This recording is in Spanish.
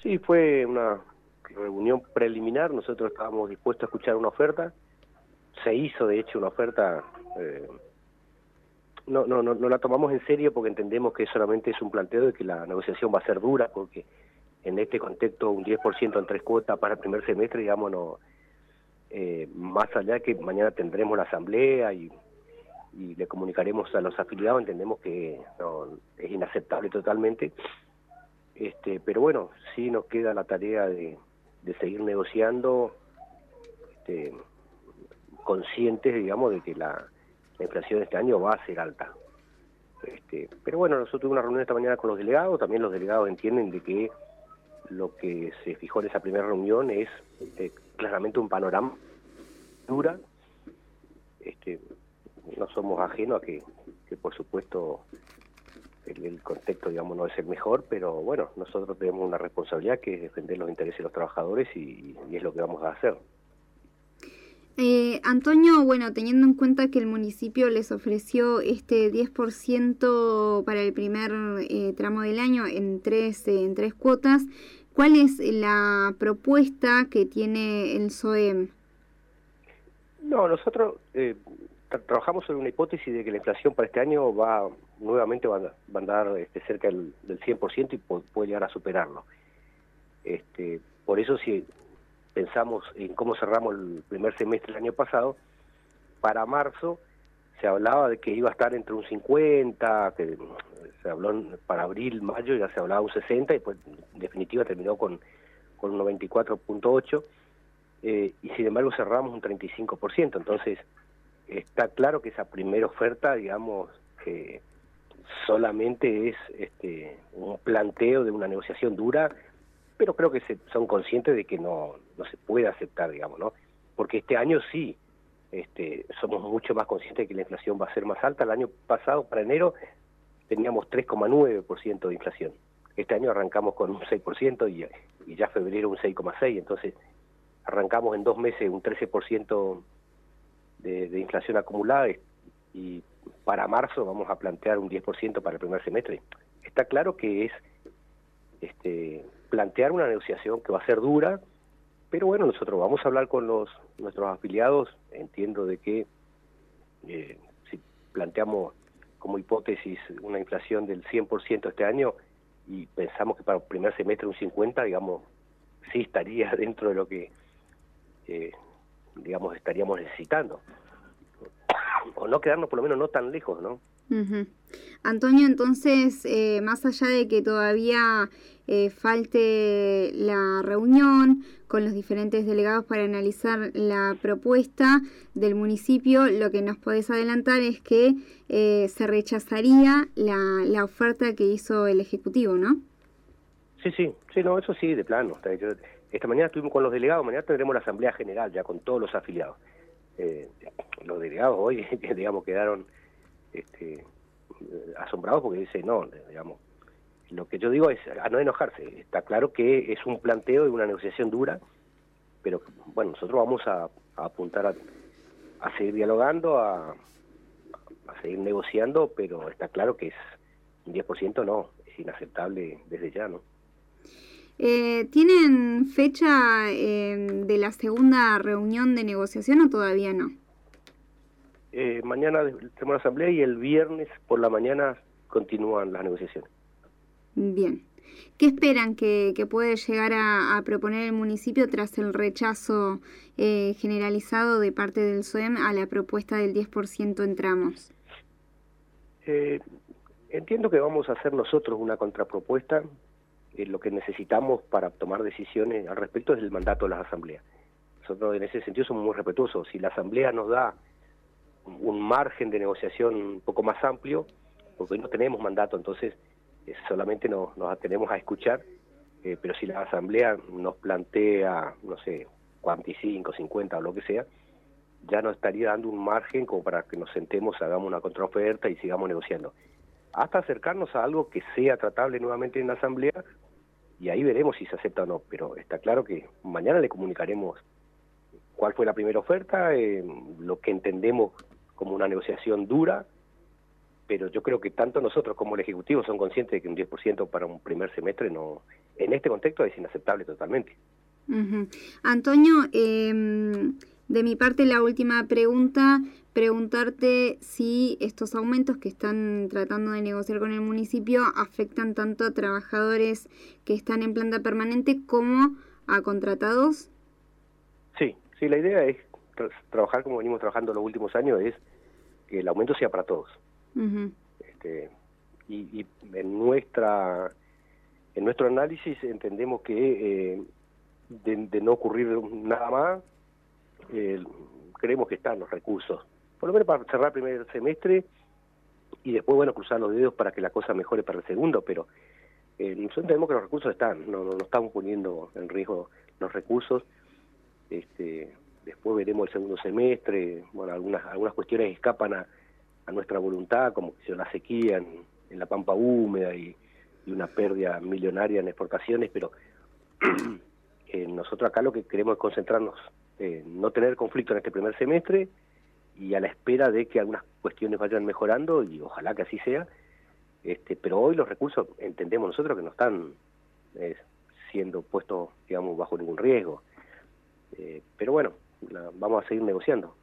Sí, fue una reunión preliminar, nosotros estábamos dispuestos a escuchar una oferta, se hizo de hecho una oferta, no la tomamos en serio porque entendemos que solamente es un planteo de que la negociación va a ser dura, porque en este contexto un 10% en 3 cuotas para el primer semestre, digamos, no, más allá que mañana tendremos la asamblea y le comunicaremos a los afiliados, entendemos que no, es inaceptable totalmente. Pero bueno, sí nos queda la tarea de seguir negociando, este, conscientes, digamos, de que la inflación este año va a ser alta. Pero bueno, nosotros tuvimos una reunión esta mañana con los delegados, también los delegados entienden de que lo que se fijó en esa primera reunión es claramente un panorama dura. No somos ajenos a que por supuesto el contexto, digamos, no es el mejor, pero bueno, nosotros tenemos una responsabilidad que es defender los intereses de los trabajadores y es lo que vamos a hacer. Antonio, bueno, teniendo en cuenta que el municipio les ofreció este 10% para el primer tramo del año en tres cuotas, ¿cuál es la propuesta que tiene el SOEM? No, nosotros trabajamos sobre una hipótesis de que la inflación para este año nuevamente va a andar cerca del 100% y puede llegar a superarlo. Por eso si pensamos en cómo cerramos el primer semestre del año pasado, para marzo se hablaba de que iba a estar entre un 50, que se habló para abril, mayo ya se hablaba un 60 y pues en definitiva terminó con un 94.8, y sin embargo cerramos un 35%, entonces está claro que esa primera oferta, digamos, solamente es un planteo de una negociación dura, pero creo que son conscientes de que no se puede aceptar, digamos, ¿no? Porque este año sí, somos mucho más conscientes de que la inflación va a ser más alta. El año pasado, para enero, teníamos 3,9% de inflación. Este año arrancamos con un 6% y ya febrero un 6,6%, entonces arrancamos en 2 meses un 13% de inflación acumulada y para marzo vamos a plantear un 10% para el primer semestre. Está claro que es plantear una negociación que va a ser dura, pero bueno, nosotros vamos a hablar con nuestros afiliados. Entiendo de que si planteamos como hipótesis una inflación del 100% este año y pensamos que para el primer semestre un 50%, digamos, sí estaría dentro de lo que digamos estaríamos necesitando, o no quedarnos por lo menos no tan lejos, ¿no? Uh-huh. Antonio, entonces, más allá de que todavía falte la reunión con los diferentes delegados para analizar la propuesta del municipio, lo que nos podés adelantar es que se rechazaría la oferta que hizo el Ejecutivo, ¿no? Sí, no, eso sí, de plano. Esta mañana estuvimos con los delegados, mañana tendremos la asamblea general ya con todos los afiliados. Los delegados hoy, digamos, quedaron asombrados porque dice, no, digamos, lo que yo digo es a no enojarse. Está claro que es un planteo de una negociación dura, pero bueno, nosotros vamos a apuntar a seguir dialogando, a seguir negociando, pero está claro que es un 10% no, es inaceptable desde ya, ¿no? ¿Tienen fecha de la segunda reunión de negociación o todavía no? Mañana tenemos la asamblea y el viernes por la mañana continúan las negociaciones. Bien. ¿Qué esperan que puede llegar a proponer el municipio tras el rechazo generalizado de parte del SOEM a la propuesta del 10% en tramos? Entiendo que vamos a hacer nosotros una contrapropuesta. Lo que necesitamos para tomar decisiones al respecto es el mandato de las asambleas. Nosotros en ese sentido somos muy respetuosos. Si la asamblea nos da un margen de negociación un poco más amplio, porque hoy no tenemos mandato, entonces solamente nos atenemos a escuchar, pero si la asamblea nos plantea, no sé, 45, 50 o lo que sea, ya nos estaría dando un margen como para que nos sentemos, hagamos una contraoferta y sigamos negociando. Hasta acercarnos a algo que sea tratable nuevamente en la asamblea, y ahí veremos si se acepta o no, pero está claro que mañana le comunicaremos cuál fue la primera oferta, lo que entendemos como una negociación dura, pero yo creo que tanto nosotros como el Ejecutivo son conscientes de que un 10% para un primer semestre no, en este contexto es inaceptable totalmente. Antonio, de mi parte la última pregunta, preguntarte si estos aumentos que están tratando de negociar con el municipio afectan tanto a trabajadores que están en planta permanente como a contratados. Sí, la idea es trabajar como venimos trabajando los últimos años, es que el aumento sea para todos. Y en nuestro análisis entendemos que de no ocurrir nada más, creemos que están los recursos, por lo menos para cerrar el primer semestre y después, bueno, cruzar los dedos para que la cosa mejore para el segundo, pero nosotros entendemos que los recursos están, no estamos poniendo en riesgo los recursos. Después veremos el segundo semestre, bueno, algunas cuestiones escapan a nuestra voluntad, como que la sequía en la pampa húmeda y una pérdida millonaria en exportaciones, pero nosotros acá lo que queremos es concentrarnos, no tener conflicto en este primer semestre y a la espera de que algunas cuestiones vayan mejorando, y ojalá que así sea, pero hoy los recursos entendemos nosotros que no están siendo puestos, digamos, bajo ningún riesgo, pero bueno, vamos a seguir negociando.